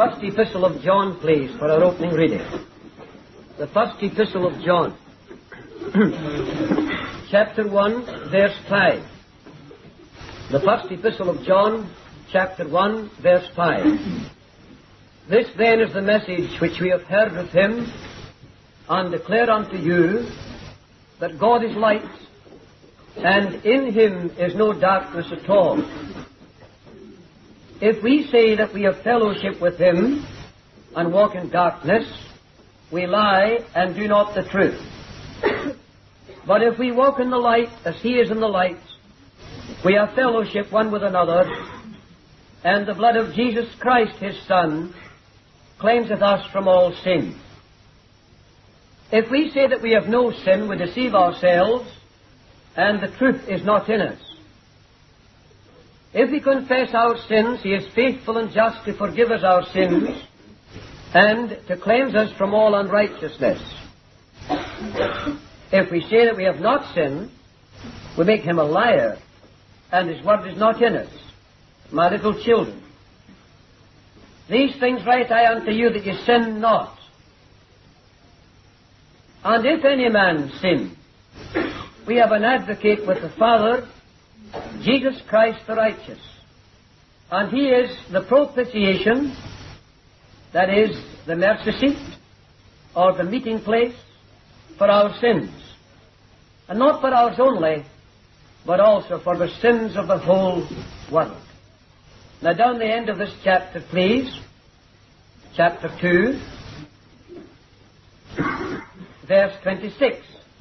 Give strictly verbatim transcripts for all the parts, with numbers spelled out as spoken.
first epistle of John, please, for our opening reading. The first epistle of John. Chapter one, verse five. The first epistle of John, chapter one, verse five. This then is the message which we have heard of him, and declare unto you, that God is light, and in him is no darkness at all. If we say that we have fellowship with him, and walk in darkness, we lie and do not the truth. But if we walk in the light, as he is in the light, we have fellowship one with another, and the blood of Jesus Christ, his Son, cleanseth us from all sin. If we say that we have no sin, we deceive ourselves, and the truth is not in us. If we confess our sins, he is faithful and just to forgive us our sins, and to cleanse us from all unrighteousness. If we say that we have not sinned, we make him a liar, and his word is not in us. My little children, these things write I unto you, that ye sin not. And if any man sin, we have an advocate with the Father, Jesus Christ the righteous. And he is the propitiation, that is, the mercy seat, or the meeting place for our sins. And not for ours only, but also for the sins of the whole world. Now down the end of this chapter, please, chapter two, verse twenty-six.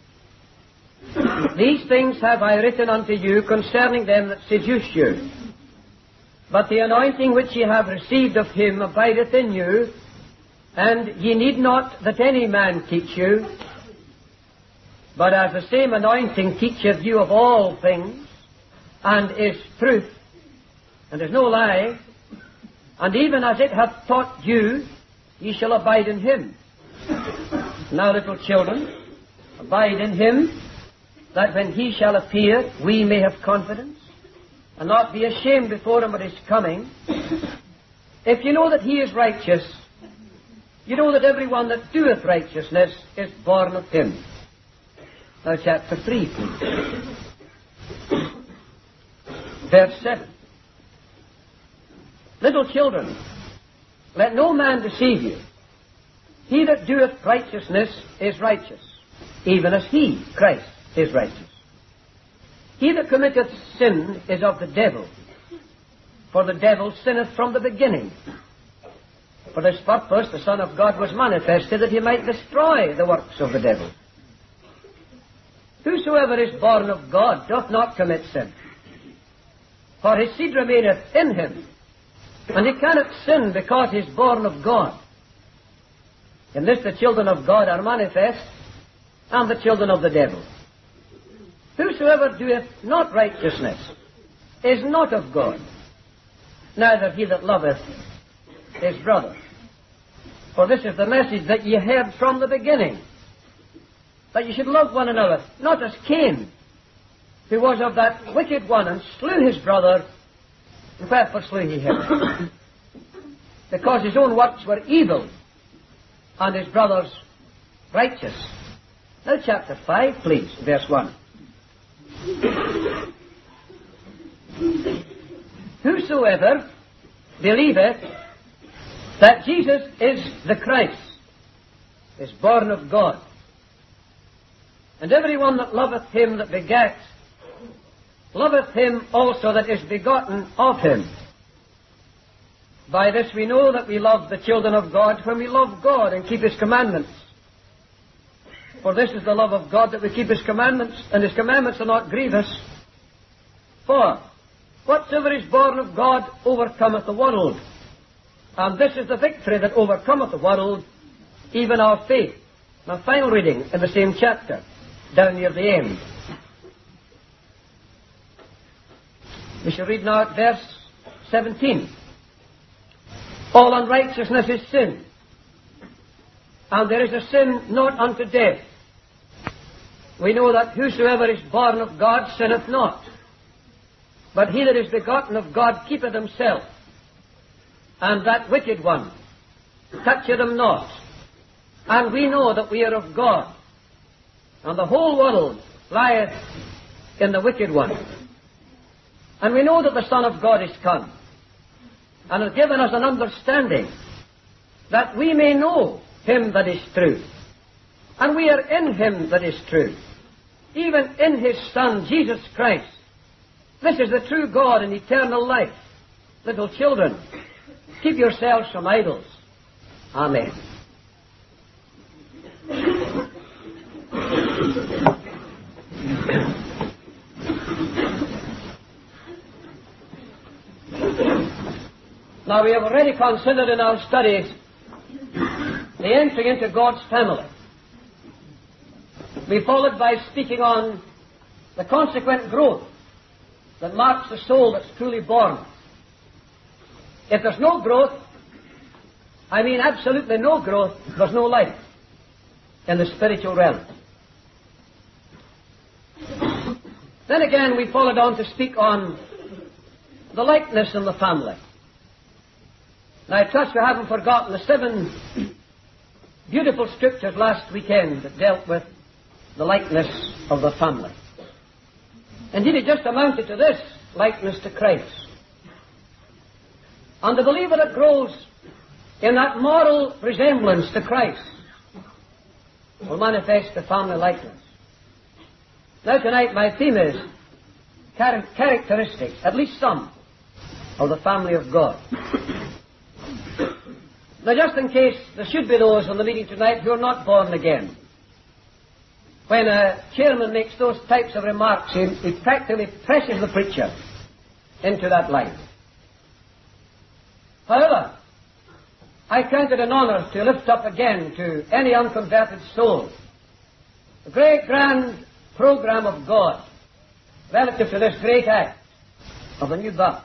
These things have I written unto you concerning them that seduce you. But the anointing which ye have received of him abideth in you, and ye need not that any man teach you, but as the same anointing teacheth you of all things, and is truth, and is no lie, and even as it hath taught you, ye shall abide in him. Now, little children, abide in him, that when he shall appear, we may have confidence, and not be ashamed before him at his coming. If you know that he is righteous, you know that every one that doeth righteousness is born of him. Now, chapter three, please. Verse seven. Little children, let no man deceive you. He that doeth righteousness is righteous, even as he, Christ, is righteous. He that committeth sin is of the devil, for the devil sinneth from the beginning. For this purpose the Son of God was manifested, that he might destroy the works of the devil. Whosoever is born of God doth not commit sin, for his seed remaineth in him, and he cannot sin because he is born of God. In this the children of God are manifest, and the children of the devil. Whosoever doeth not righteousness is not of God, neither he that loveth his brother. For this is the message that ye heard from the beginning, that ye should love one another, not as Cain, who was of that wicked one, and slew his brother. And wherefore slew he him? Because his own works were evil, and his brother's righteous. Now chapter five, please, verse one. Whosoever believeth that Jesus is the Christ is born of God. And every one that loveth him that begat, loveth him also that is begotten of him. By this we know that we love the children of God, when we love God and keep his commandments. For this is the love of God, that we keep his commandments, and his commandments are not grievous. For whatsoever is born of God overcometh the world. And this is the victory that overcometh the world, even our faith. Now, final reading in the same chapter, down near the end. We shall read now at verse seventeen. All unrighteousness is sin, and there is a sin not unto death. We know that whosoever is born of God sinneth not, but he that is begotten of God keepeth himself. And that wicked one toucheth them not. And we know that we are of God, and the whole world lieth in the wicked one. And we know that the Son of God is come, and has given us an understanding that we may know him that is true. And we are in him that is true, even in his Son, Jesus Christ. This is the true God and eternal life. Little children, keep yourselves from idols. Amen. Now, we have already considered in our studies the entering into God's family. We followed by speaking on the consequent growth that marks the soul that's truly born. If there's no growth, I mean absolutely no growth, there's no life in the spiritual realm. Then again, we followed on to speak on the likeness in the family. And I trust we haven't forgotten the seven beautiful scriptures last weekend that dealt with the likeness of the family. Indeed, it just amounted to this, likeness to Christ. And the believer that grows in that moral resemblance to Christ will manifest the family likeness. Now tonight my theme is char- characteristics, at least some, of the family of God. Now, just in case there should be those in the meeting tonight who are not born again, when a chairman makes those types of remarks, he, he practically presses the preacher into that line. However, I count it an honour to lift up again to any unconverted soul the great grand program of God relative to this great act of the new birth.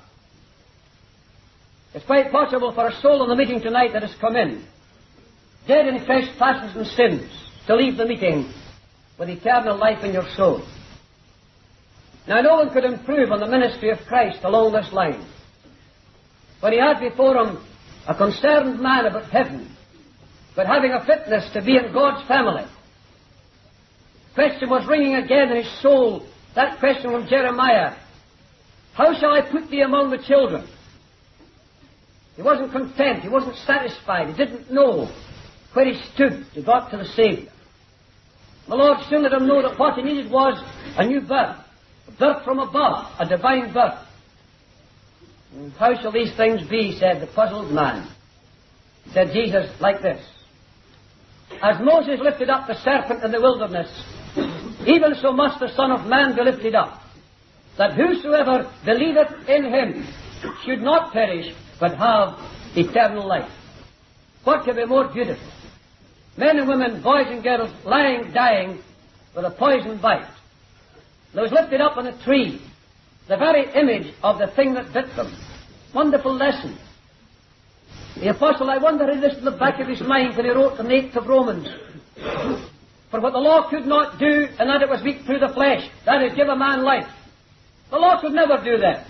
It's quite possible for a soul in the meeting tonight that has come in, dead in trespasses and sins, to leave the meeting with eternal life in your soul. Now, no one could improve on the ministry of Christ along this line. When he had before him a concerned man about heaven, but having a fitness to be in God's family, the question was ringing again in his soul, that question from Jeremiah, how shall I put thee among the children? He wasn't content, he wasn't satisfied, he didn't know where he stood. He got to the Saviour. The Lord soon let him know that what he needed was a new birth, a birth from above, a divine birth. And how shall these things be, said the puzzled man. Said Jesus like this, as Moses lifted up the serpent in the wilderness, even so must the Son of Man be lifted up, that whosoever believeth in him should not perish, but have eternal life. What could be more beautiful? Men and women, boys and girls, lying, dying, with a poison bite. They was lifted up on a tree, the very image of the thing that bit them. Wonderful lesson. The apostle, I wonder if this in the back of his mind when he wrote the eighth of Romans. For what the law could not do, and that it was weak through the flesh, that is, give a man life. The law could never do that.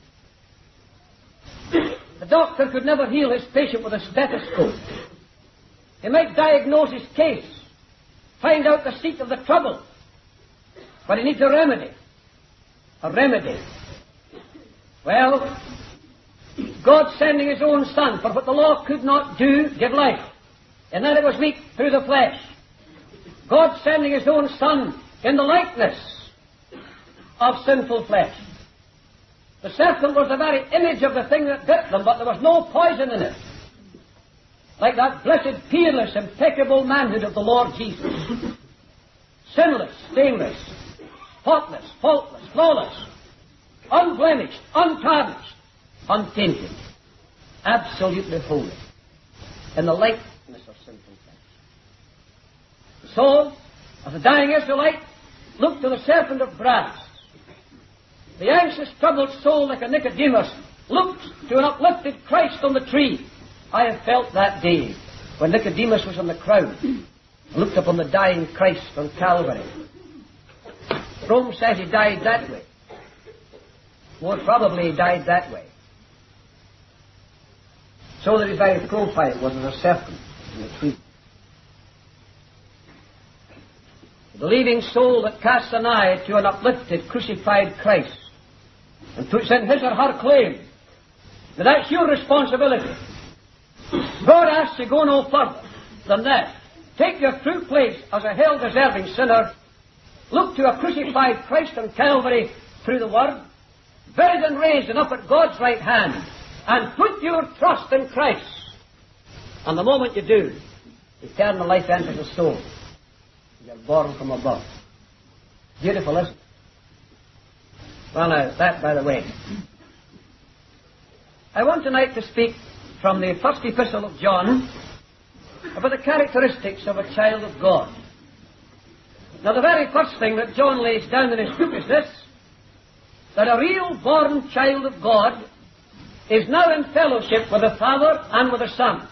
The doctor could never heal his patient with a stethoscope. He might diagnose his case, find out the seat of the trouble, but he needs a remedy. A remedy. Well, God sending his own Son, for what the law could not do, give life, and that it was weak through the flesh. God sending his own Son in the likeness of sinful flesh. The serpent was the very image of the thing that bit them, but there was no poison in it. Like that blessed, peerless, impeccable manhood of the Lord Jesus. Sinless, stainless, spotless, faultless, flawless, unblemished, untarnished, untainted, absolutely holy, in the likeness of sinful flesh. So, as the dying Israelite looked to the serpent of brass, the anxious, troubled soul like a Nicodemus looked to an uplifted Christ on the tree. I have felt that day when Nicodemus was in the crowd and looked upon the dying Christ on Calvary. Rome says he died that way. More probably he died that way. so that his very profile was as a serpent in the tree. The believing soul that casts an eye to an uplifted, crucified Christ and puts in his or her claim, now that's your responsibility. God asks you to go no further than that. Take your true place as a hell-deserving sinner. Look to a crucified Christ on Calvary through the Word, buried and raised and up at God's right hand, and put your trust in Christ. And the moment you do, eternal life enters the soul. You're born from above. Beautiful, isn't it? Well, now, that by the way. I want tonight to speak from the first epistle of John about the characteristics of a child of God. Now, the very first thing that John lays down in his book is this, that a real born child of God is now in fellowship with the Father and with the Son.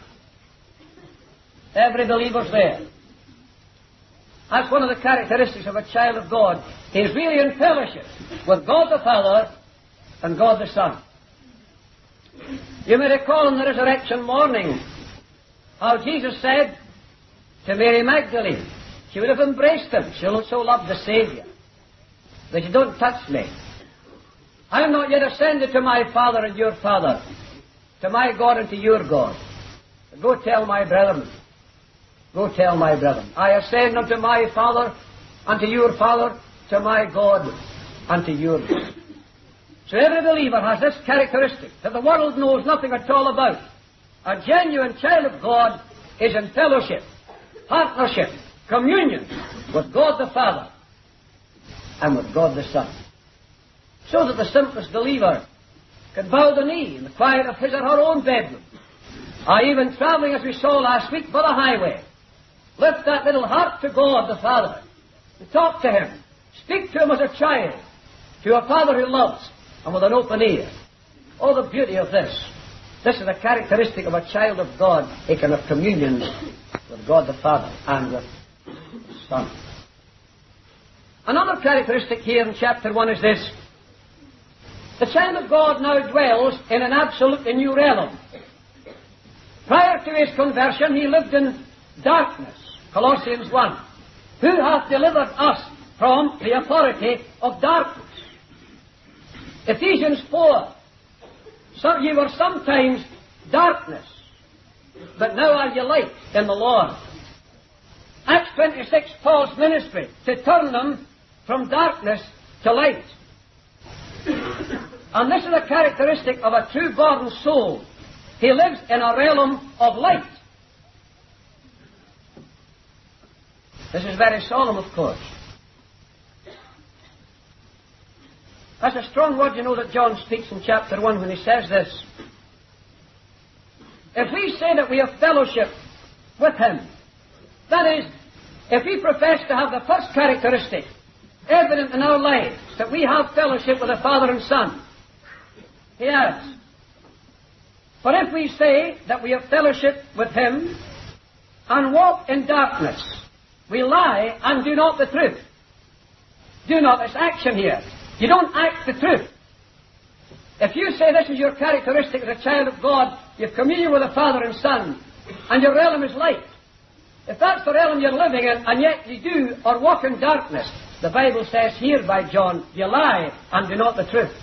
Every believer's there. That's one of the characteristics of a child of God. He is really in fellowship with God the Father and God the Son. You may recall in the resurrection morning how Jesus said to Mary Magdalene, she would have embraced him. She so loved the Saviour that you don't touch me. I am not yet ascended to my Father and your Father, to my God and to your God. Go tell my brethren. Go tell my brethren. I ascend unto my Father and to your Father, to my God and to your God. So every believer has this characteristic that the world knows nothing at all about. A genuine child of God is in fellowship, partnership, communion with God the Father and with God the Son. So that the simplest believer can bow the knee in the quiet of his or her own bedroom, or even travelling, as we saw last week, by the highway, lift that little heart to God the Father and talk to Him. Speak to Him as a child, to a Father who loves, and with an open ear. Oh, the beauty of this. This is a characteristic of a child of God. He can have communion with God the Father and with the Son. Another characteristic here in chapter one is this. The child of God now dwells in an absolutely new realm. Prior to his conversion, he lived in darkness. Colossians one. Who hath delivered us from the authority of darkness? Ephesians four. So ye were sometimes darkness, but now are ye light in the Lord. Acts twenty-six, Paul's ministry, to turn them from darkness to light. And this is a characteristic of a true born soul. He lives in a realm of light. This is very solemn, of course. That's a strong word, you know, that John speaks in chapter one when he says this. If we say that we have fellowship with Him, that is, if we profess to have the first characteristic evident in our lives, that we have fellowship with the Father and Son, he adds, for if we say that we have fellowship with Him and walk in darkness, we lie and do not the truth. Do not, it's action here. You don't act the truth. If you say this is your characteristic as a child of God, you have communion with the Father and Son, and your realm is light. If that's the realm you're living in, and yet you do or walk in darkness, the Bible says here by John, you lie and do not the truth.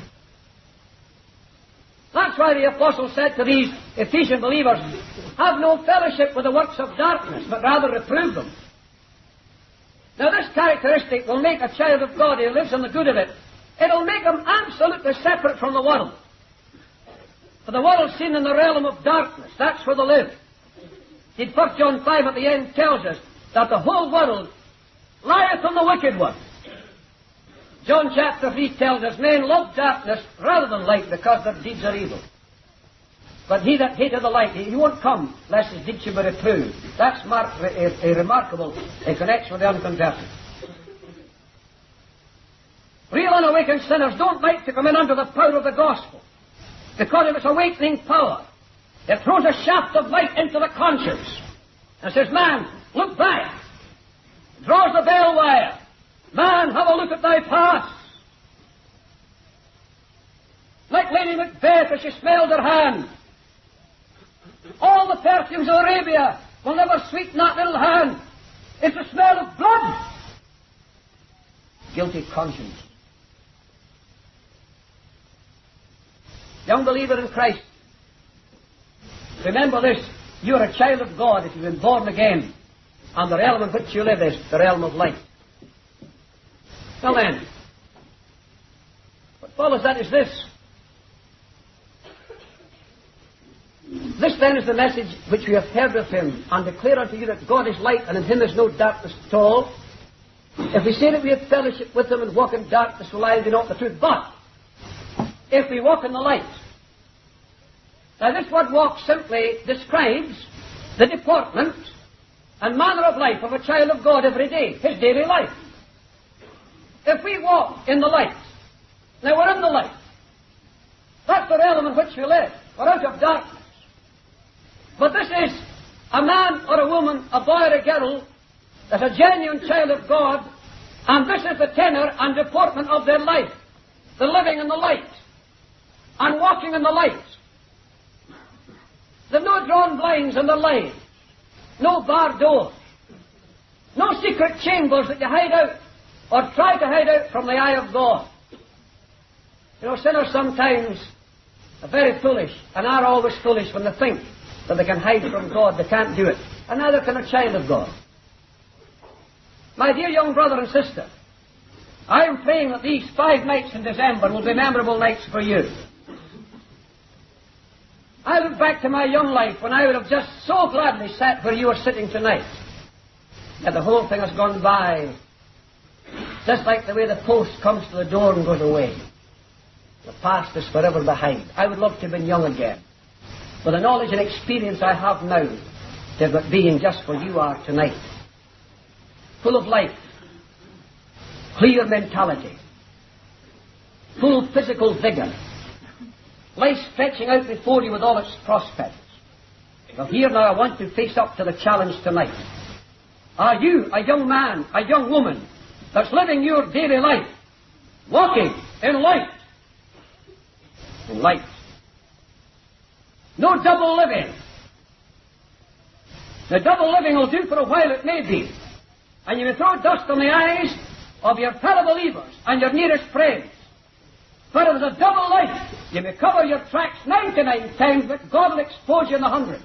That's why the Apostle said to these Ephesian believers, have no fellowship with the works of darkness, but rather reprove them. Now this characteristic will make a child of God who lives in the good of it, it'll make him absolutely separate from the world. For the world is seen in the realm of darkness. That's where they live. In First John five at the end tells us that the whole world lieth on the wicked one. John chapter three tells us men love darkness rather than light because their deeds are evil. But he that hateth the light, he won't come lest his deeds should be reproved. That's mar- a, a remarkable in connection with the unconverted. Real unawakened sinners don't like to come in under the power of the gospel, because of its awakening power. It throws a shaft of light into the conscience and says, man, look back. Draws the bell wire. Man, have a look at thy past. Like Lady Macbeth as she smelled her hand. All the perfumes of Arabia will never sweeten that little hand. It's the smell of blood. Guilty conscience. Young believer in Christ, remember this. You are a child of God if you've been born again. And the realm in which you live is the realm of light. Now then, what follows that is this. This then is the message which we have heard of him, and declare unto you that God is light, and in him is no darkness at all. If we say that we have fellowship with him and walk in darkness, we lie and do not the truth. But if we walk in the light. Now this word walk simply describes the deportment and manner of life of a child of God every day, his daily life. If we walk in the light, now we're in the light. That's the realm in which we live. We're out of darkness. But this is a man or a woman, a boy or a girl, that's a genuine child of God, and this is the tenor and deportment of their life. The living in the light and walking in the light. There are no drawn blinds in their lives, no barred doors, no secret chambers that you hide out or try to hide out from the eye of God. You know, sinners sometimes are very foolish and are always foolish when they think that they can hide from God. They can't do it. And neither can a child of God. My dear young brother and sister, I am praying that these five nights in December will be memorable nights for you. I look back to my young life when I would have just so gladly sat where you are sitting tonight. Yet the whole thing has gone by, just like the way the post comes to the door and goes away. The past is forever behind. I would love to have been young again. With the knowledge and experience I have now, to have it being just where you are tonight. Full of life, clear mentality, full physical vigour, life stretching out before you with all its prospects. Well, here now I want to face up to the challenge tonight. Are you a young man, a young woman, that's living your daily life, walking in light? In light. No double living. The double living will do for a while, it may be. And you may throw dust on the eyes of your fellow believers and your nearest friends. But if there's a double life, you may cover your tracks ninety-nine times, but God will expose you in the hundred.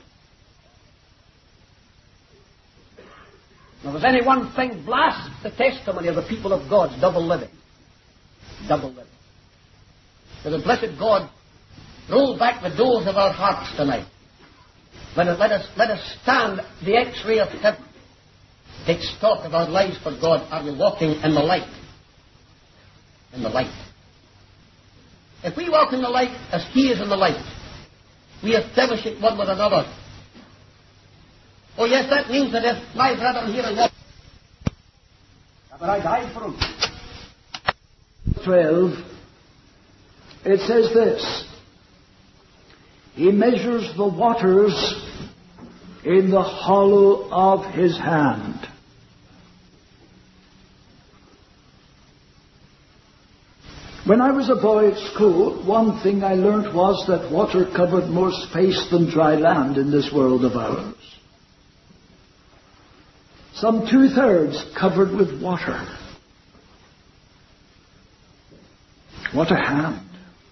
Now, if there's any one thing, blast the testimony of the people of God's double living. Double living. For the blessed God, roll back the doors of our hearts tonight. Let us, let us, let us stand the X-ray of heaven. Take stock of our lives for God. Are we walking in the light? In the light. If we walk in the light as He is in the light, we have fellowship one with another. Oh yes, that means that if my brother here and walks, but I died for him. twelve, it says this: He measures the waters in the hollow of His hand. When I was a boy at school, one thing I learnt was that water covered more space than dry land in this world of ours. Some two-thirds covered with water. What a hand.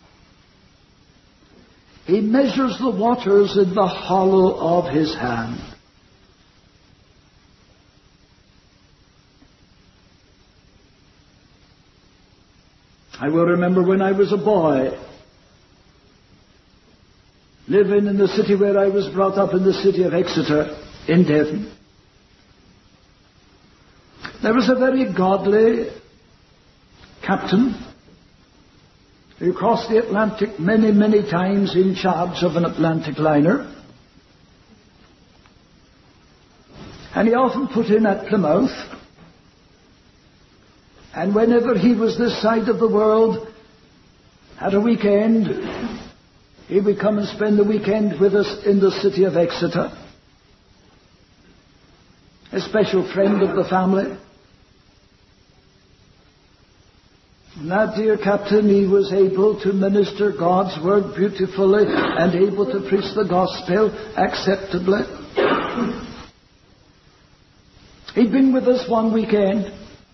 He measures the waters in the hollow of His hand. I will remember when I was a boy, living in the city where I was brought up, in the city of Exeter, in Devon. There was a very godly captain who crossed the Atlantic many, many times in charge of an Atlantic liner. And he often put in at Plymouth. And whenever he was this side of the world, had a weekend, he would come and spend the weekend with us in the city of Exeter. A special friend of the family. And that dear captain, he was able to minister God's word beautifully and able to preach the gospel acceptably. He'd been with us one weekend.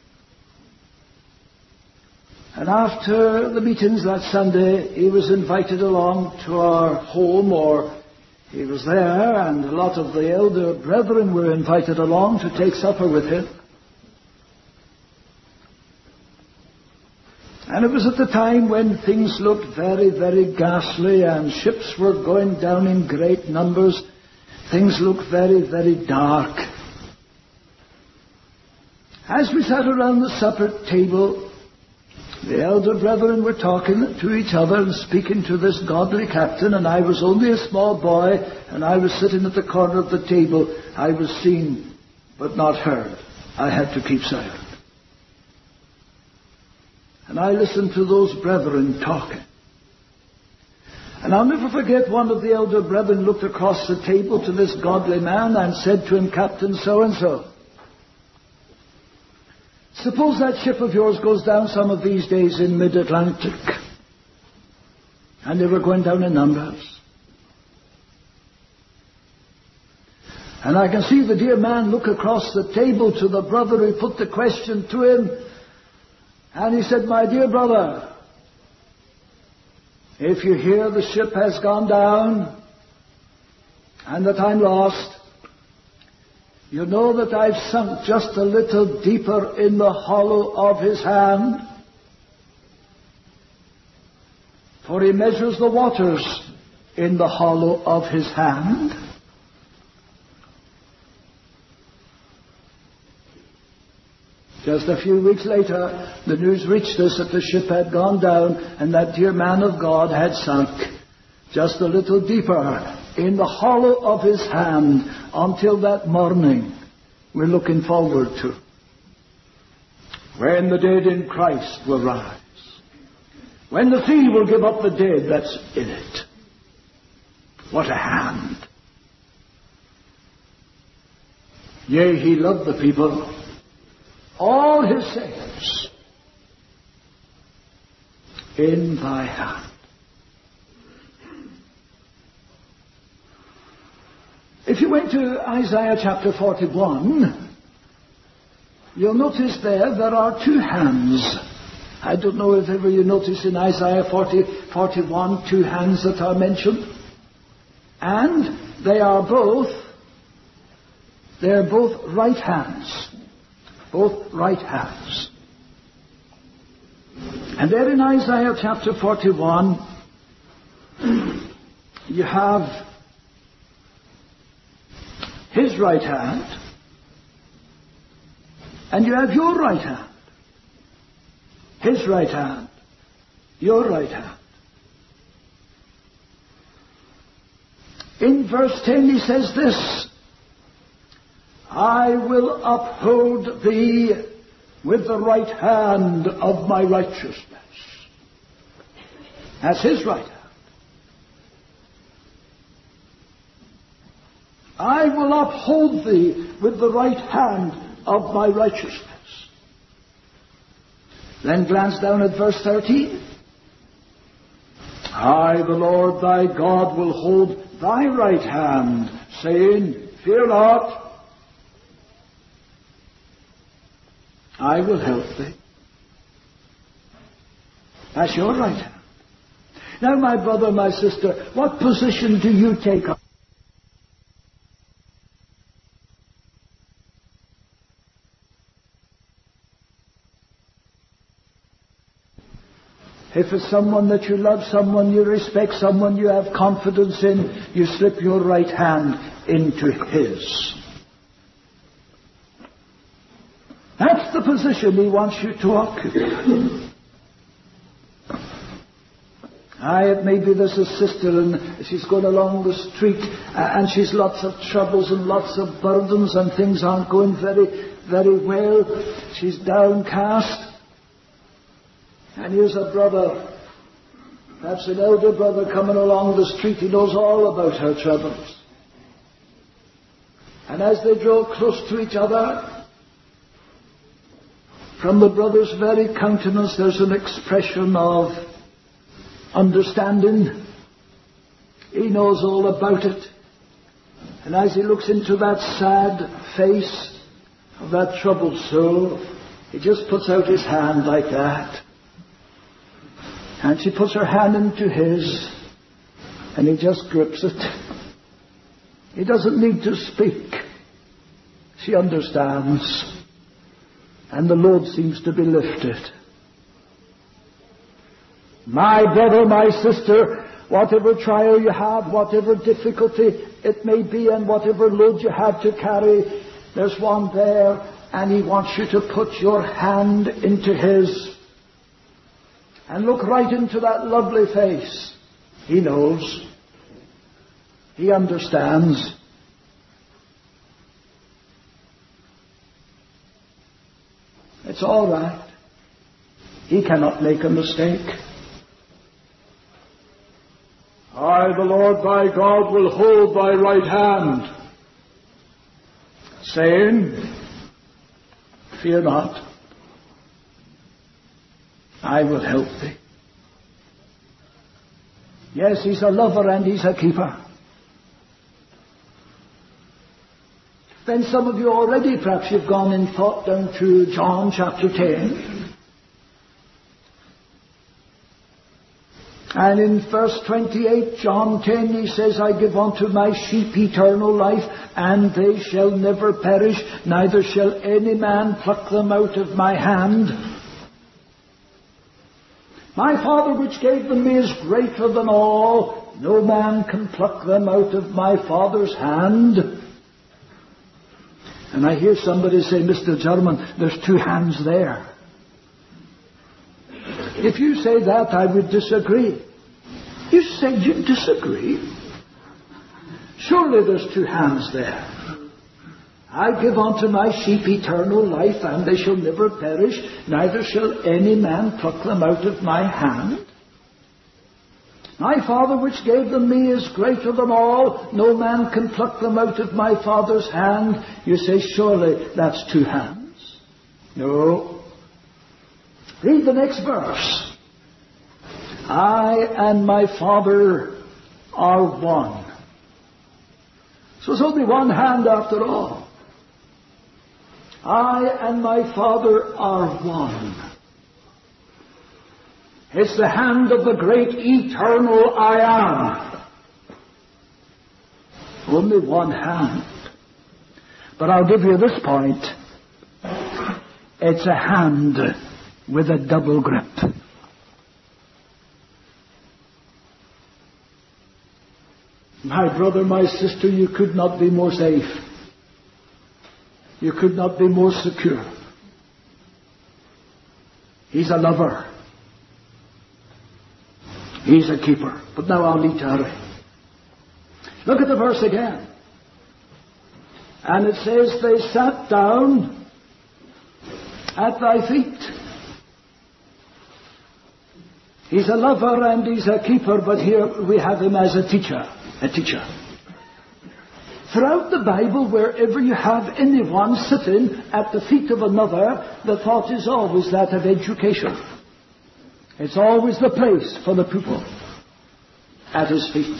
And after the meetings that Sunday, he was invited along to our home, or he was there, and a lot of the elder brethren were invited along to take supper with him. And it was at the time when things looked very, very ghastly, and ships were going down in great numbers. Things looked very, very dark. As we sat around the supper table, the elder brethren were talking to each other and speaking to this godly captain, and I was only a small boy, and I was sitting at the corner of the table. I was seen, but not heard. I had to keep silent. And I listened to those brethren talking. And I'll never forget, one of the elder brethren looked across the table to this godly man and said to him, "Captain so-and-so, suppose that ship of yours goes down some of these days in mid-Atlantic." And they were going down in numbers. And I can see the dear man look across the table to the brother who put the question to him. And he said, "My dear brother, if you hear the ship has gone down and that I'm lost, you know that I've sunk just a little deeper in the hollow of his hand. For he measures the waters in the hollow of his hand." Just a few weeks later, the news reached us that the ship had gone down and that dear man of God had sunk just a little deeper in the hollow of his hand until that morning we're looking forward to, when the dead in Christ will rise, when the sea will give up the dead that's in it. What a hand! Yea, he loved the people, all his saints, in thy hand. If you went to Isaiah chapter forty-one, you'll notice there there are two hands. I don't know if ever you notice in Isaiah forty, forty-one two hands that are mentioned. And they are both, they're both right hands. Both right hands. And there in Isaiah chapter forty-one, you have his right hand, and you have your right hand. His right hand, your right hand. In verse ten he says this, "I will uphold thee with the right hand of my righteousness." That's his right hand. "I will uphold thee with the right hand of my righteousness." Then glance down at verse thirteen. "I, the Lord thy God, will hold thy right hand, saying, Fear not, I will help thee." That's your right hand. Now, my brother, my sister, what position do you take up? If it's someone that you love, someone you respect, someone you have confidence in, you slip your right hand into his. That's the position he wants you to occupy. Aye, it may be there's a sister and she's going along the street and she's lots of troubles and lots of burdens and things aren't going very, very well. She's downcast. And here's a brother, perhaps an elder brother coming along the street. He knows all about her troubles. And as they draw close to each other, From the brother's very countenance there's an expression of understanding. He knows all about it. And as he looks into that sad face of that troubled soul, he just puts out his hand like that. And she puts her hand into his, and he just grips it. He doesn't need to speak. She understands. And the load seems to be lifted. My brother, my sister, whatever trial you have, whatever difficulty it may be, and whatever load you have to carry, there's one there, and he wants you to put your hand into his and look right into that lovely face. He knows. He understands. It's all right. He cannot make a mistake. I, the Lord thy God, will hold thy right hand, saying, fear not, I will help thee. Yes, he's a lover and he's a keeper. Then some of you already, perhaps you've gone in thought down to John chapter ten. And in verse twenty-eight, John ten, he says, I give unto my sheep eternal life, and they shall never perish, neither shall any man pluck them out of my hand. My Father which gave them me is greater than all. No man can pluck them out of my Father's hand. And I hear somebody say, Mister German, there's two hands there. If you say that, I would disagree. You said you disagree? Surely there's two hands there. I give unto my sheep eternal life, and they shall never perish, neither shall any man pluck them out of my hand. My Father which gave them me is greater than all. No man can pluck them out of my Father's hand. You say, surely that's two hands. No. Read the next verse. I and my Father are one. So it's only one hand after all. I and my Father are one. It's the hand of the great eternal I am. Only one hand. But I'll give you this point. It's a hand with a double grip. My brother, my sister, you could not be more safe. You could not be more secure. He's a lover. He's a keeper. But now I'll need to hurry. Look at the verse again. And it says, they sat down at thy feet. He's a lover and he's a keeper, but here we have him as a teacher. A teacher. Throughout the Bible, wherever you have anyone sitting at the feet of another, the thought is always that of education. It's always the place for the pupil at his feet.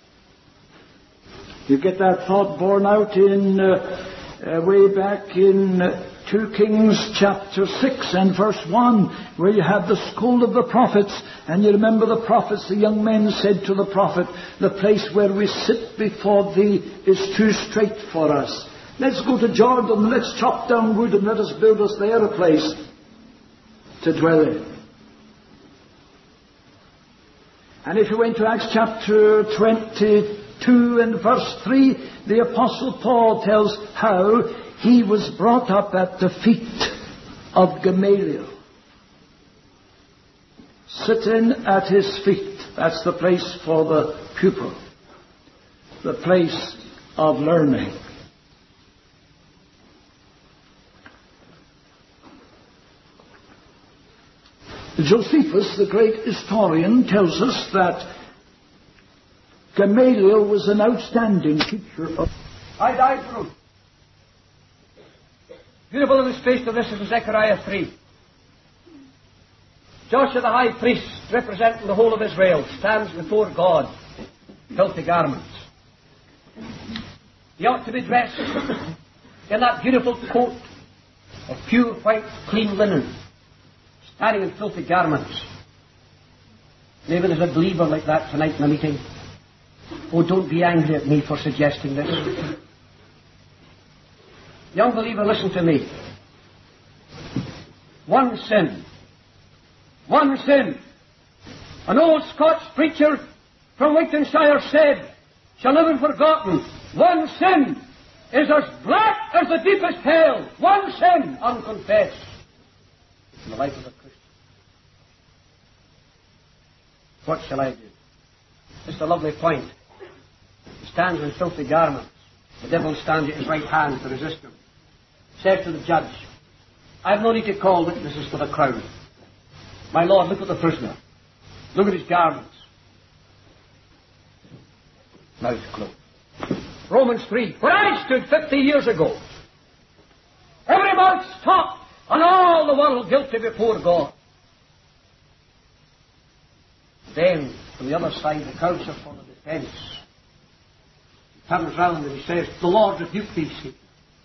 You get that thought borne out in uh, uh, way back in uh, Second Kings chapter six and verse one, where you have the school of the prophets. And you remember the prophets, the young men said to the prophet, the place where we sit before thee is too strait for us. Let's go to Jordan, let's chop down wood and let us build us there a place to dwell in. And if you went to Acts chapter twenty-two and verse three, the Apostle Paul tells how he was brought up at the feet of Gamaliel. Sitting at his feet. That's the place for the pupil. The place of learning. Josephus, the great historian, tells us that Gamaliel was an outstanding teacher of... I died through. Beautiful illustration of this is in Zechariah three. Joshua the high priest, representing the whole of Israel, stands before God, filthy garments. He ought to be dressed in that beautiful coat of pure white, clean linen, standing in filthy garments. Maybe there's a believer like that tonight in the meeting. Oh, don't be angry at me for suggesting this. Young believer, listen to me. One sin. One sin. An old Scotch preacher from Lincolnshire said, shall never be forgotten, one sin is as black as the deepest hell. One sin unconfessed in the life of a Christian. What shall I do? Just a lovely point. He stands in filthy garments. The devil stands at his right hand to resist him. Says to the judge, I have no need to call witnesses for the crown. My lord, look at the prisoner. Look at his garments. Mouth closed. Romans three. Where I stood fifty years ago, every mouth stopped, and all the world guilty before God. Then, from the other side, the counsel for the defense. He turns round and he says, the Lord rebuke thee, Satan.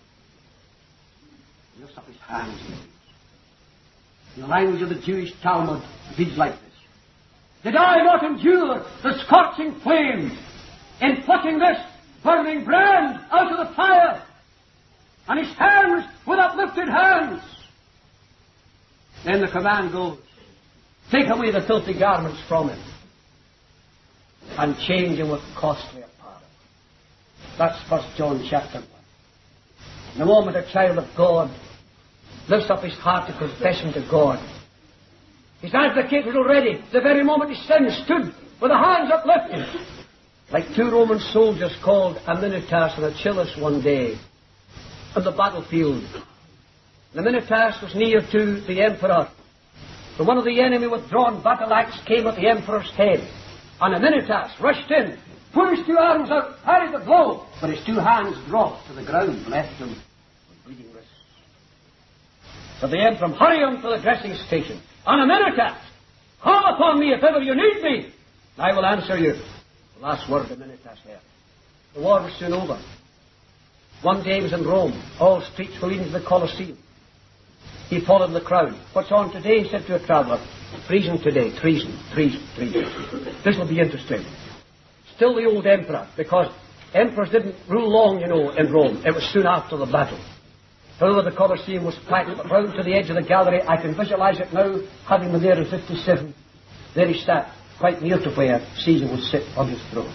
He lifts up his hands. In the language of the Jewish Talmud, it reads like this. Did I not endure the scorching flame in plucking this burning brand out of the fire? And his hands with uplifted hands. Then the command goes, take away the filthy garments from him and change him with costly apparel. That's First John chapter one. The moment a child of God lifts up his heart to confession to God, he's advocated already the very moment his sin stood with the hands uplifted, like two Roman soldiers called Aminitas and Achilles one day on the battlefield. The Aminitas was near to the emperor. So one of the enemy with drawn battle axe came at the emperor's head. And Aminitas rushed in, put his two arms out, parried the blow, but his two hands dropped to the ground, left him with bleeding wrists. So the emperor hurried him to the dressing station. And Aminitas, call upon me if ever you need me. I will answer you. The last word Aminitas heard. The war was soon over. One day he was in Rome. All streets were leading to the Colosseum. He followed the crowd. What's on today? He said to a traveller. Treason today. Treason. Treason. Treason. This will be interesting. Still the old emperor, because emperors didn't rule long, you know, in Rome. It was soon after the battle. However, the Colosseum was packed, but round to the edge of the gallery, I can visualize it now, having been there in fifty-seven. There he sat, quite near to where Caesar would sit on his throne.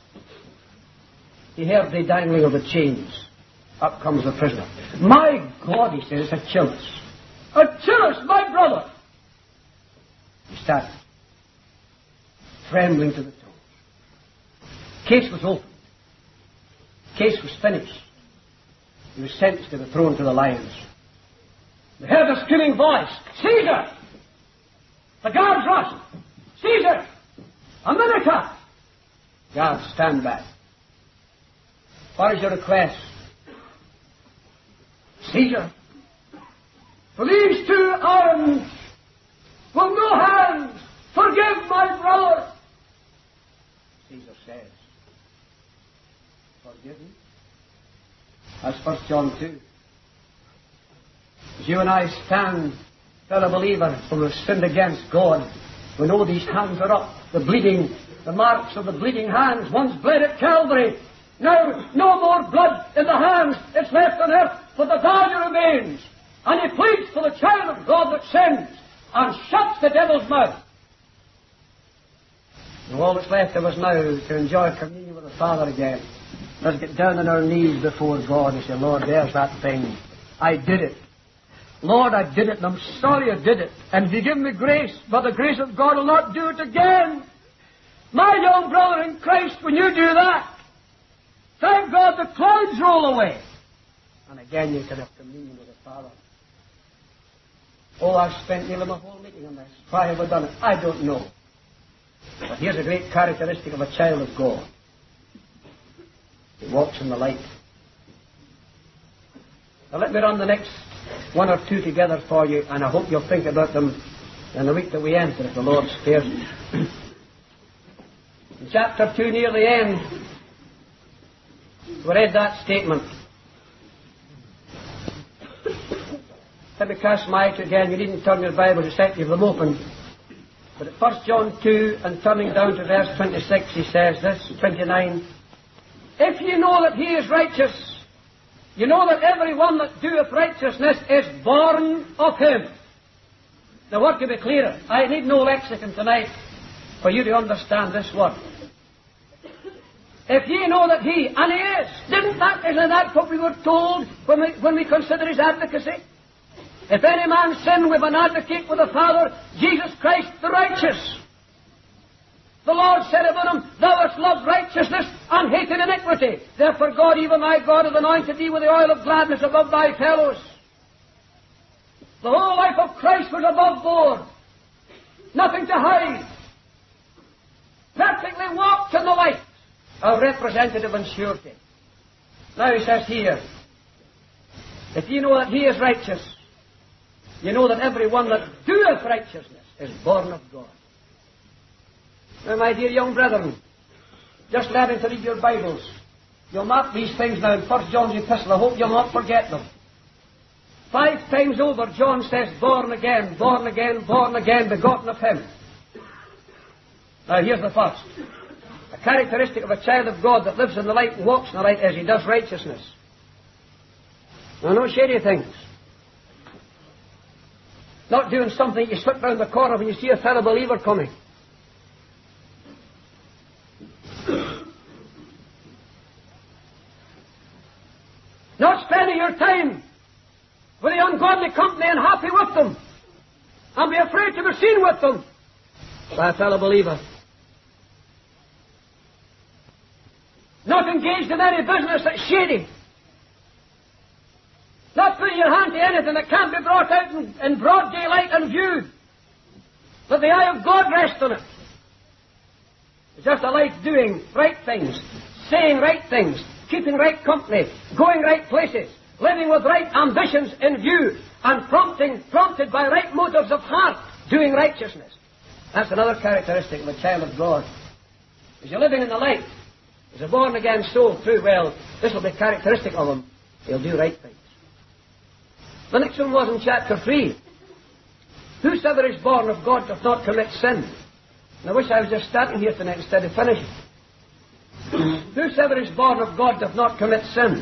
He heard the dangling of the chains. Up comes the prisoner. My God, he says, Achilles. Achilles, my brother! He sat, trembling to the toes. Case was opened. Case was finished. He was sentenced to be thrown to the lions. They heard a screaming voice. Caesar! The guards rushed. Caesar! America! Guards, stand back. What is your request? Caesar, for these two arms, with no hands, forgive my brother. Caesar says, forgive him? That's First John two. As you and I stand, fellow believer, who have sinned against God, we know these hands are up, the bleeding, the marks of the bleeding hands, once bled at Calvary. Now, no more blood in the hands that's left on earth, but the value remains. And he pleads for the child of God that sins and shuts the devil's mouth. And all that's left of us now is to enjoy communion with the Father again. Let's get down on our knees before God and say, Lord, there's that thing. I did it. Lord, I did it, and I'm sorry I did it. And if you give me grace, but the grace of God will not do it again. My young brother in Christ, when you do that, thank God the clouds roll away. And again you can have communion with the Father. Oh, I've spent nearly my whole meeting on this. Why have I done it? I don't know. But here's a great characteristic of a child of God. He walks in the light. Now let me run the next one or two together for you, and I hope you'll think about them and the week that we enter, if the Lord spares me. In chapter two, near the end, we read that statement. Let me cast my eye again. You needn't turn your Bibles, except you have them open. But at First John two, and turning down to verse twenty-six, he says this, twenty-nine, if ye know that he is righteous, you know that every one that doeth righteousness is born of him. Now what could be clearer? I need no lexicon tonight for you to understand this word. If ye know that he, and he is, didn't that, isn't that what we were told when we, when we consider his advocacy? If any man sin, we've an advocate with the Father, Jesus Christ the righteous. The Lord said about him, thou hast loved righteousness and hated iniquity. Therefore God, even thy God, hath anointed thee with the oil of gladness above thy fellows. The whole life of Christ was above board. Nothing to hide. Perfectly walked in the light of representative and surety. Now he says here, if ye know that he is righteous, you know that every one that doeth righteousness is born of God. Now, my dear young brethren, just learning to read your Bibles. You'll mark these things now in First John's epistle. I hope you'll not forget them. Five times over, John says, born again, born again, born again, begotten of him. Now, here's the first. A characteristic of a child of God that lives in the light and walks in the light is he does righteousness. Now, no shady things. Not doing something you slip round the corner when you see a fellow believer coming. Not spending your time with the ungodly company and happy with them, and be afraid to be seen with them by a fellow believer. Not engaged in any business that's shady. Not putting your hand to anything that can't be brought out in, in broad daylight and viewed. Let the eye of God rest on it. It's just a life doing right things, saying right things, keeping right company, going right places, living with right ambitions in view, and prompting, prompted by right motives of heart, doing righteousness. That's another characteristic of a child of God. As you're living in the light, as a born-again soul too, well, this will be characteristic of him. He'll do right things. The next one was in chapter three. Whosoever is born of God doth not commit sin. And I wish I was just starting here tonight instead of finishing. Whosoever is born of God doth not commit sin.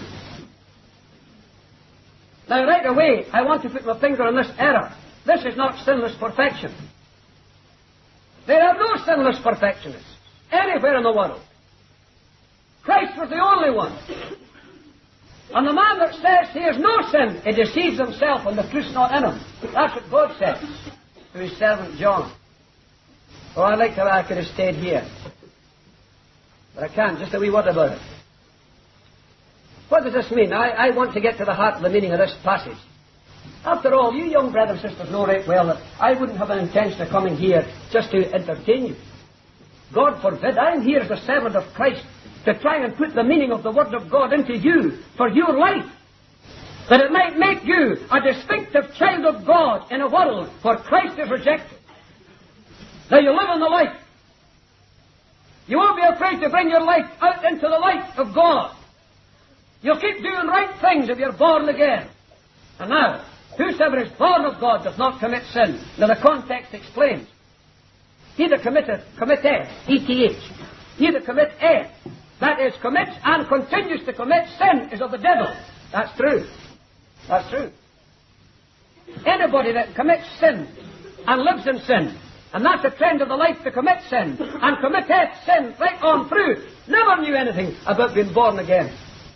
Now, right away, I want to put my finger on this error. This is not sinless perfection. There are no sinless perfectionists anywhere in the world. Christ was the only one. And the man that says he has no sin, he deceives himself and the truth's not in him. That's what God says to his servant John. Oh, I'd like to I could have stayed here. But I can't. Just a wee word about it. What does this mean? I, I want to get to the heart of the meaning of this passage. After all, you young brothers and sisters know right well that I wouldn't have an intention of coming here just to entertain you. God forbid. I'm here as a servant of Christ to try and put the meaning of the Word of God into you for your life, that it might make you a distinctive child of God in a world where Christ is rejected. Now you live in the light. You won't be afraid to bring your life out into the light of God. You'll keep doing right things if you're born again. And now, whosoever is born of God does not commit sin. Now the context explains. He that committeth, committeth, E T H. He that committeth, that is, commits and continues to commit sin, is of the devil. That's true. That's true. Anybody that commits sin and lives in sin, and that's the trend of the life to commit sin, and committeth sin right on through, never knew anything about being born again.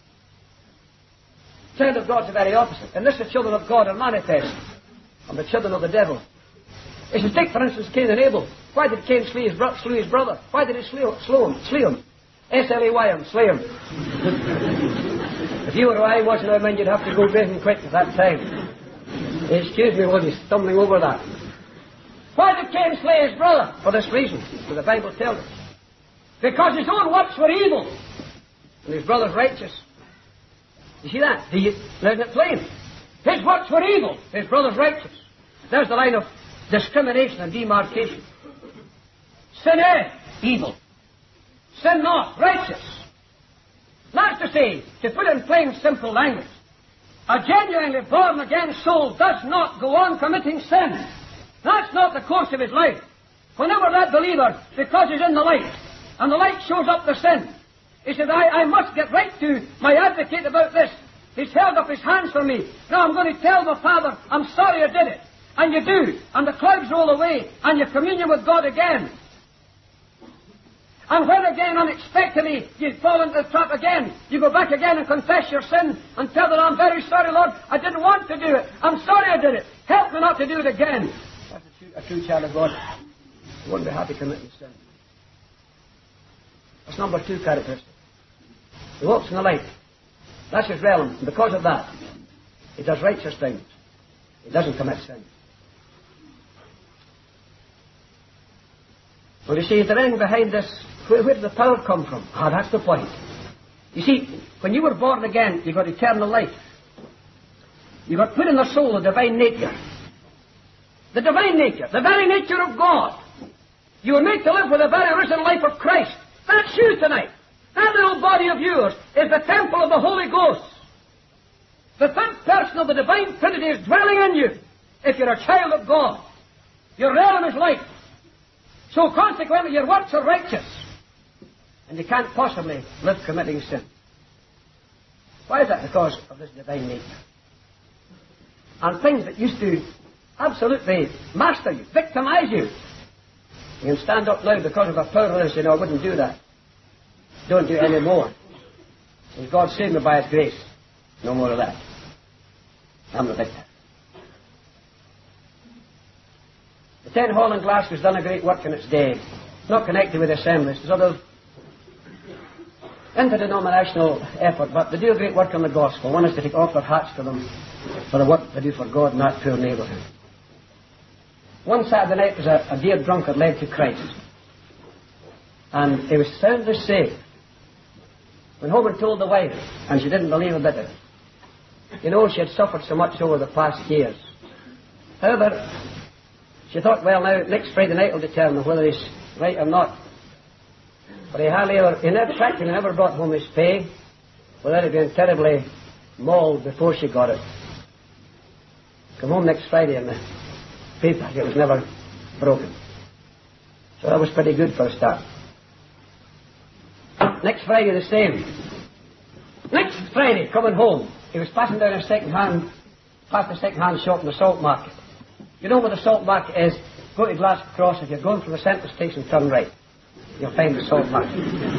Child of God's the very opposite. And this the children of God are manifest, and the children of the devil. If you take, for instance, Cain and Abel. Why did Cain slay his, bro- slew his brother? Why did he slay, slow him, slay him? S L A Y him, slay him. If you were who I was, I mean, you'd have to go breathing quick at that time. Excuse me, was he stumbling over that? Why did Cain slay his brother? For this reason, as the Bible tells us. Because his own works were evil, and his brother's righteous. You see that? Do you, isn't it plain? His works were evil, his brother's righteous. There's the line of discrimination and demarcation. Sin is evil. Sin not righteous. That's to say, to put it in plain, simple language, a genuinely born-again soul does not go on committing sin. That's not the course of his life. Whenever that believer, because he's in the light, and the light shows up the sin, he says, I, I must get right to my advocate about this. He's held up his hands for me. Now I'm going to tell the Father, I'm sorry I did it. And you do. And the clouds roll away, and you communion with God again. And when again, unexpectedly, you fall into the trap again, you go back again and confess your sin and tell them, I'm very sorry, Lord, I didn't want to do it. I'm sorry I did it. Help me not to do it again. That's a true, a true child of God. You wouldn't be happy committing sin. That's number two characteristic. He walks in the light. That's his realm. And because of that, he does righteous things. He doesn't commit sin. Well, you see, the ring behind this, where, where did the power come from? Ah, that's the point. You see, when you were born again, you got eternal life. You got put in the soul the divine nature. The divine nature, the very nature of God. You were made to live with the very risen life of Christ. That's you tonight. That little body of yours is the temple of the Holy Ghost. The fifth person of the divine Trinity is dwelling in you if you're a child of God. Your realm is light. So consequently, your works are righteous. And you can't possibly live committing sin. Why is that? Because of this divine nature. And things that used to absolutely master you, victimize you. You can stand up now because of a powerless, you know, I wouldn't do that. Don't do it anymore. And God saved me by His grace. No more of that. I'm the victor. The Ten Holland Glass has done a great work in its day. Not connected with the assemblies. It's sort of interdenominational effort, but they do a great work on the gospel. One is to take off their hats to them for the work they do for God in that poor neighbourhood. One Saturday night was a, a dear drunkard led to Christ. And he was soundly saved. When Homer told the wife, and she didn't believe a bit of it, you know, she had suffered so much over the past years. However, she thought, well, now, next Friday night will determine whether he's right or not. But he hardly ever, he never, practically never brought home his pay without it being terribly mauled before she got it. Come home next Friday and the pay packet was never broken. So that was pretty good for a start. Next Friday the same. Next Friday, coming home, he was passing down a second-hand, past a second-hand shop in the salt market. You know where the salt market is? Go to Glasgow Cross. If you're going from the central station, turn right. You'll find the salt market.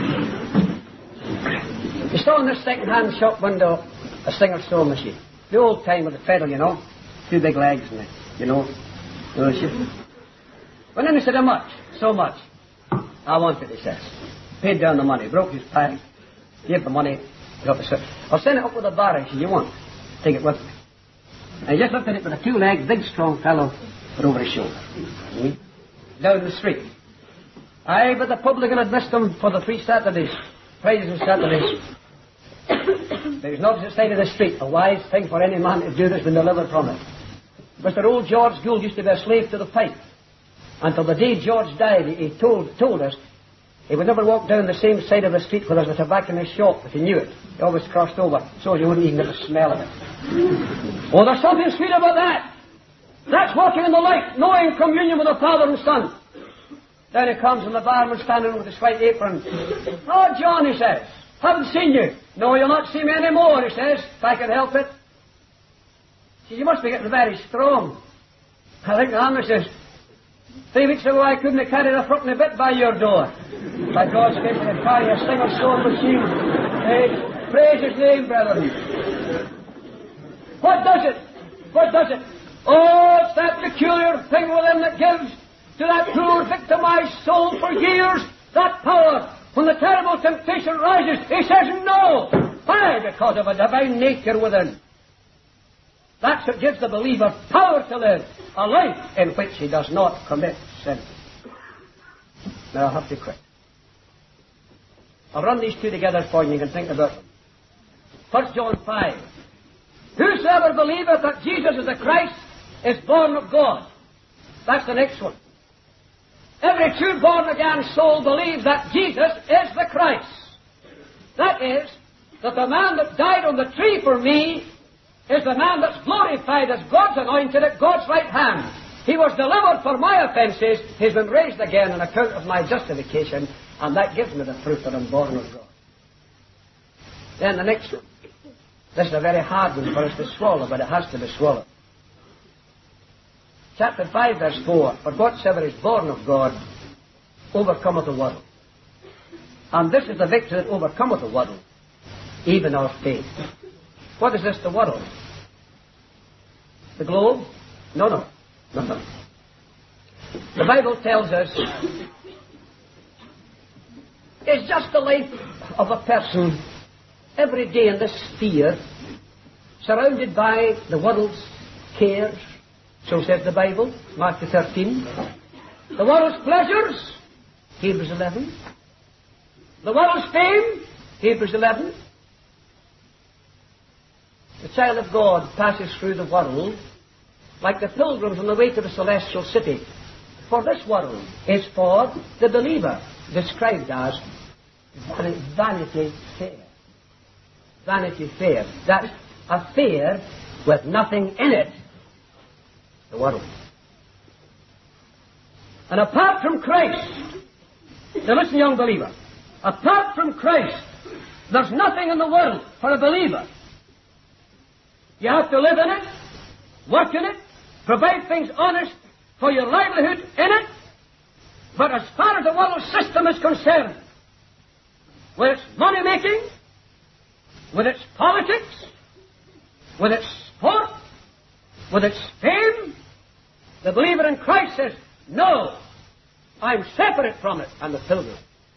He saw in this second-hand shop window a Singer sewing machine. The old time with the pedal, you know. Two big legs and the, you know. You know the Well, then he said, how much? So much. I want it, he says. Paid down the money, broke his bag, gave the money, got the slip. I'll send it up with a bar, he said, you want? Take it with me. And he just looked at it with a two-legged, big, strong fellow, put over his shoulder. Mm-hmm. Down the street. Aye, but the publican had missed him for the three Saturdays, Fridays and Saturdays. There was not the side of the street, a wise thing for any man to do that's been delivered from it. Mister Old George Gould used to be a slave to the pipe. Until the day George died, he, he told, told us he would never walk down the same side of the street where there was a tobacconist's shop, if he knew it. He always crossed over, so you wouldn't even get the smell of it. Oh, there's something sweet about that. That's walking in the light, knowing communion with the Father and Son. Then he comes and the barman standing with his white apron. Oh, John, he says, haven't seen you. No, you'll not see me anymore, he says, if I can help it. He says, you must be getting very strong. I think the hammer says, three weeks ago I couldn't have carried a fruit in a bit by your door. By God's grace, I can carry a Singer sewing machine. Hey, praise His name, brethren. What does it? What does it? Oh, it's that peculiar thing within that gives to that poor victimized soul for years that power. When the terrible temptation rises, he says no. Why? Because of a divine nature within. That's what gives the believer power to live a life in which he does not commit sin. Now I'll have to quit. I'll run these two together for you. You can think about them. First John five. Whosoever believeth that Jesus is the Christ is born of God. That's the next one. Every true born-again soul believes that Jesus is the Christ. That is, that the man that died on the tree for me is the man that's glorified as God's anointed at God's right hand. He was delivered for my offences. He's been raised again on account of my justification, and that gives me the proof that I'm born of God. Then the next one. This is a very hard one for us to swallow, but it has to be swallowed. Chapter five, verse four. For whatsoever is born of God overcometh the world. And this is the victory that overcometh the world, even our faith. What is this, the world? The globe? No, no. No, no. The Bible tells us it's just the life of a person every day in this sphere, surrounded by the world's cares. So says the Bible, Matthew thirteen. The world's pleasures, Hebrews eleven. The world's fame, Hebrews eleven. The child of God passes through the world like the pilgrims on the way to the celestial city. For this world is for the believer, described as Vanity Fair. Vanity Fair. That's a fair with nothing in it. The world. And apart from Christ, now listen, young believer, apart from Christ, there's nothing in the world for a believer. You have to live in it, work in it, provide things honest for your livelihood in it. But as far as the world system is concerned, with its money making, with its politics, with its sport, with its fame, the believer in Christ says, no, I'm separate from it. I'm a pilgrim.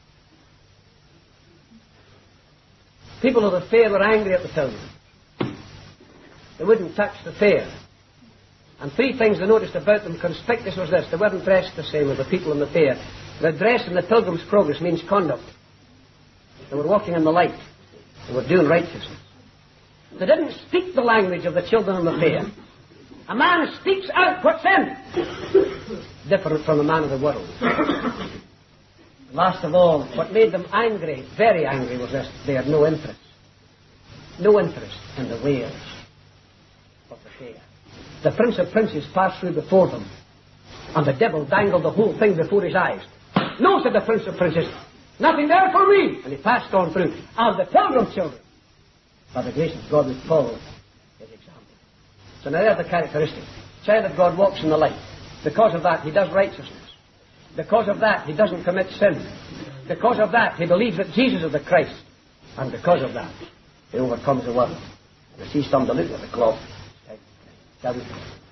People of the fair were angry at the pilgrim. They wouldn't touch the fair. And three things they noticed about them conspicuous was this: they weren't dressed the same as the people in the fair. The dress in the Pilgrim's Progress means conduct. They were walking in the light. They were doing righteousness. They didn't speak the language of the children in the fair. A man speaks out what's in. Different from the man of the world. Last of all, what made them angry, very angry, was this: they had no interest. No interest in the wares of the fair. The Prince of Princes passed through before them, and the devil dangled the whole thing before his eyes. No, said the Prince of Princes, nothing there for me. And he passed on through. And the pilgrim children, by the grace of God, would follow his example. So now there's the characteristic. Child of God walks in the light. Because of that, he does righteousness. Because of that, he doesn't commit sin. Because of that, he believes that Jesus is the Christ. And because of that, he overcomes the world. And I see somebody looking at the clock. Shall we?